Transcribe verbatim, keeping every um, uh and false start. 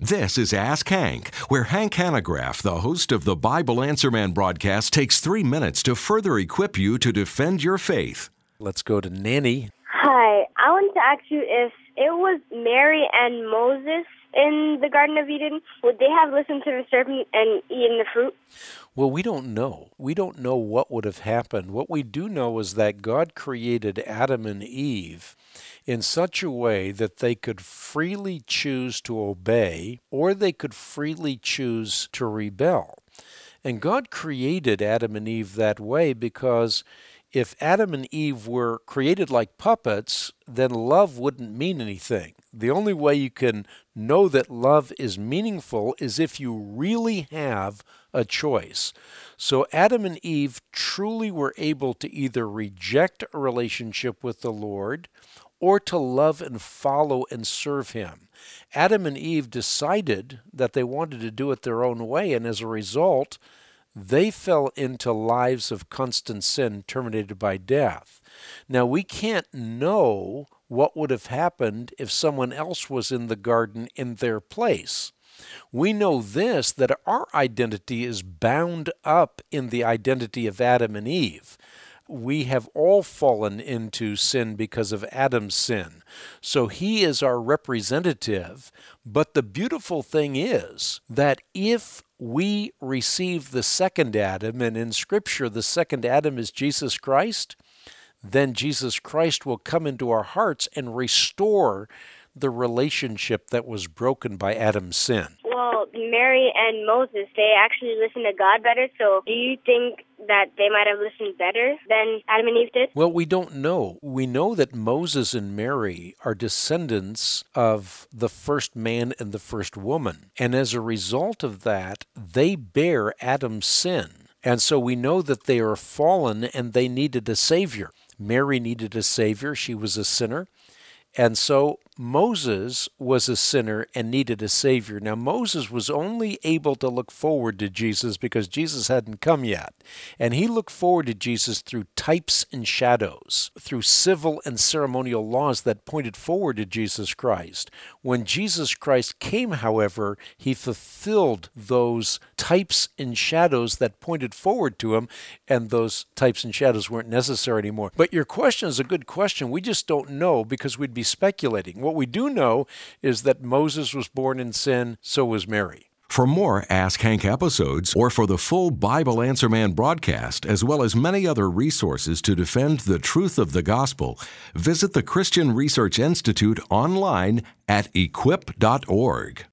This is Ask Hank, where Hank Hanegraaff, the host of the Bible Answer Man broadcast, takes three minutes to further equip you to defend your faith. Let's go to Nanny. Hi, I want to ask you if it was Mary and Moses in the Garden of Eden, would they have listened to the serpent and eaten the fruit? Well, we don't know. We don't know what would have happened. What we do know is that God created Adam and Eve in such a way that they could freely choose to obey or they could freely choose to rebel. And God created Adam and Eve that way because if Adam and Eve were created like puppets, then love wouldn't mean anything. The only way you can know that love is meaningful is if you really have a choice. So Adam and Eve truly were able to either reject a relationship with the Lord or to love and follow and serve Him. Adam and Eve decided that they wanted to do it their own way, and as a result, they fell into lives of constant sin terminated by death. Now, we can't know what would have happened if someone else was in the garden in their place. We know this, that our identity is bound up in the identity of Adam and Eve. We have all fallen into sin because of Adam's sin. So he is our representative. But the beautiful thing is that if we receive the second Adam, and in Scripture the second Adam is Jesus Christ, then Jesus Christ will come into our hearts and restore the relationship that was broken by Adam's sin. Well, Mary and Moses, they actually listened to God better, so do you think that they might have listened better than Adam and Eve did? Well, we don't know. We know that Moses and Mary are descendants of the first man and the first woman, and as a result of that, they bear Adam's sin. And so we know that they are fallen and they needed a Savior. Mary needed a Savior. She was a sinner. And so Moses was a sinner and needed a Savior. Now, Moses was only able to look forward to Jesus because Jesus hadn't come yet. And he looked forward to Jesus through types and shadows, through civil and ceremonial laws that pointed forward to Jesus Christ. When Jesus Christ came, however, he fulfilled those types and shadows that pointed forward to him, and those types and shadows weren't necessary anymore. But your question is a good question. We just don't know because we'd be speculating. What we do know is that Moses was born in sin, so was Mary. For more Ask Hank episodes, or for the full Bible Answer Man broadcast, as well as many other resources to defend the truth of the gospel, visit the Christian Research Institute online at equip dot org.